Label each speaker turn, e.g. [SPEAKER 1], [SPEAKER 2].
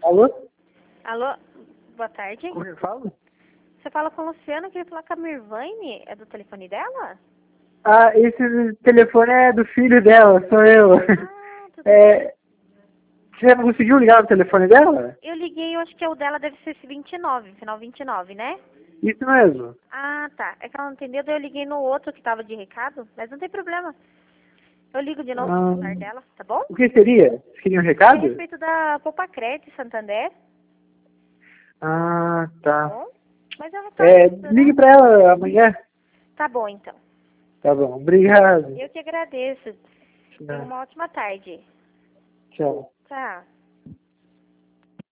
[SPEAKER 1] Alô?
[SPEAKER 2] Alô, boa tarde.
[SPEAKER 1] Com quem fala?
[SPEAKER 2] Você fala com a Luciana, eu queria falar com a Mirvane. É do telefone dela?
[SPEAKER 1] Ah, esse telefone é do filho dela, sou eu.
[SPEAKER 2] Ah, tudo bem.
[SPEAKER 1] É, você conseguiu ligar no telefone dela?
[SPEAKER 2] Eu liguei, eu acho que o dela deve ser esse 29, final 29, né?
[SPEAKER 1] Isso mesmo.
[SPEAKER 2] Ah, tá. É que ela não entendeu, daí eu liguei no outro que tava de recado, mas não tem problema. Eu ligo de novo no celular dela, tá bom?
[SPEAKER 1] O que seria? Você queria um
[SPEAKER 2] É a
[SPEAKER 1] recado?
[SPEAKER 2] respeito da Poupa Crédito Santander,
[SPEAKER 1] Ah,
[SPEAKER 2] tá
[SPEAKER 1] tá.
[SPEAKER 2] bom? Mas ela tá ligando,
[SPEAKER 1] Ligue
[SPEAKER 2] né?
[SPEAKER 1] pra ela amanhã.
[SPEAKER 2] Tá bom, então.
[SPEAKER 1] Tá bom, obrigado.
[SPEAKER 2] Eu que agradeço. Tenha
[SPEAKER 1] Tchau.
[SPEAKER 2] uma ótima tarde.
[SPEAKER 1] Tchau.
[SPEAKER 2] Tchau.